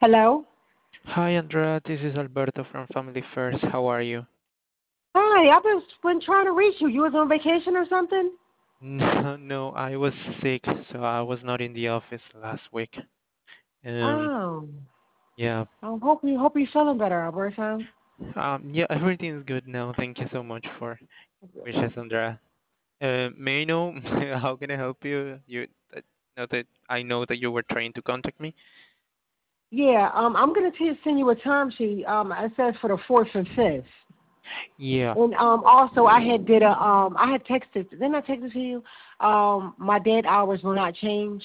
Hello? Hi, Andrea. This is Alberto from Family First. How are you? Hi, I've been trying to reach you. You was on vacation or something? No, no, I was sick, so I was not in the office last week. Um, Oh. yeah, I hope you're feeling better, Alberto. yeah, everything is good now. Thank you so much for wishes, Andrea. May I know how can I help you? I know that you were trying to contact me. Yeah, I'm gonna send you a timesheet. It says for the fourth and fifth. Yeah, And also I had texted, didn't I text it to you? My dead hours will not change.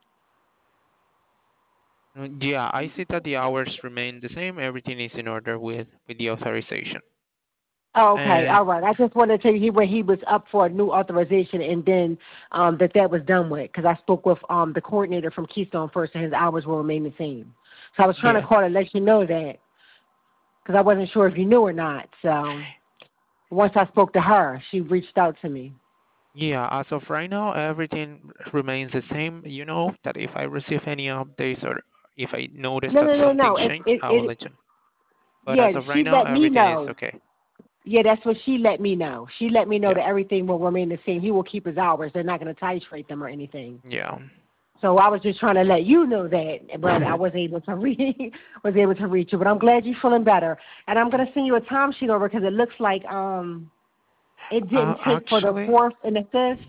yeah, I see that the hours remain the same. Everything is in order with the authorization. Oh, okay, And all right. I just wanted to tell you when he was up for a new authorization, and then that was done with, because I spoke with the coordinator from Keystone First, and his hours will remain the same. So I was trying to yeah, call to let you know that, because I wasn't sure if you knew or not. So once I spoke to her, she reached out to me. yeah, as of right now, everything remains the same. You know that if I receive any updates or if I notice No, that no, no, something no. changed, I will let you know. But Yeah, as of right she now, let me everything is know. okay. Yeah, that's what she let me know. She let me know Yeah, that everything will remain the same. He will keep his hours. They're not going to titrate them or anything. yeah. So I was just trying to let you know that, but I was able to reach you. But I'm glad you're feeling better, and I'm gonna send you a timesheet over because it looks like it didn't take for the Actually, fourth and the fifth.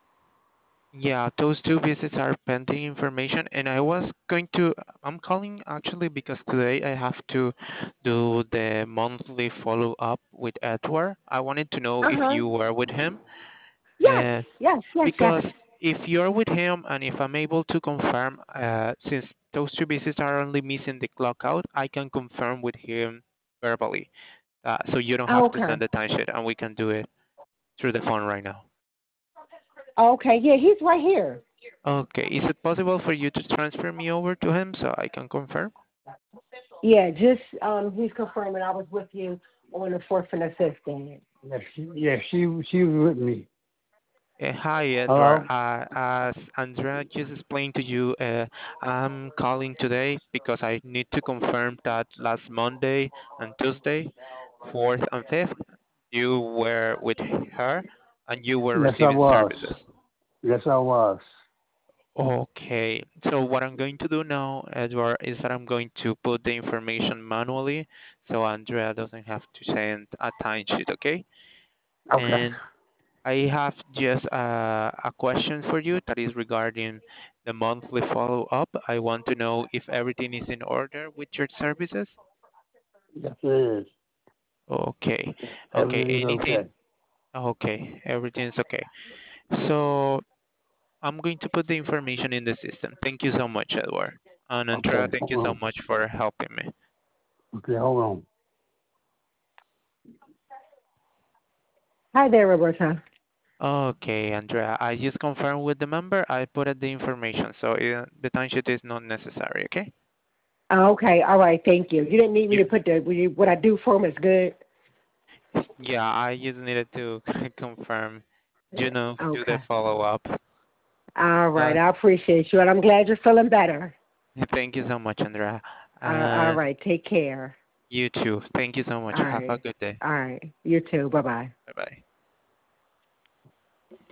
yeah, those two visits are pending information, and I'm calling actually because today I have to do the monthly follow up with Edward. I wanted to know Uh if huh. you were with him. Yes, Uh, yes, yes, yes. Because if you're with him and if I'm able to confirm, since those two visits are only missing the clock out, I can confirm with him verbally. So you don't have to Okay. send the timesheet and we can do it through the phone right now. Okay. Yeah, he's right here. Okay, is it possible for you to transfer me over to him so I can confirm? Yeah, just he's confirming I was with you on the fourth and the fifth day. Yeah, she was with me. Hi, Edward. Hello? As Andrea just explained to you, I'm calling today because I need to confirm that last Monday and Tuesday, 4th and 5th, you were with her and you were Yes, I receiving was. services. Yes, I was. Okay, so what I'm going to do now, Edward, is that I'm going to put the information manually so Andrea doesn't have to send a timesheet, okay? Okay. And I have just a question for you that is regarding the monthly follow-up. I want to know if everything is in order with your services. Yes, it is. Okay. Okay. Everything's Anything? okay. Okay. Everything's okay. So I'm going to put the information in the system. Thank you so much, Edward. And Andrea, Okay, thank hold you so on. much for helping me. Okay, hold on. Hi there, Roberta. Okay, Andrea, I just confirmed with the member. I put in the information, so the timesheet is not necessary, okay? Okay, all right, thank you. You didn't need me You to put what I do for him is good. Yeah, I just needed to confirm, do the Okay. follow up. All right, Uh, I appreciate you, and I'm glad you're feeling better. Thank you so much, Andrea. All And right, take care. you too. Thank you so much. All Have a right. good day. All right. You too. Bye bye. Bye bye.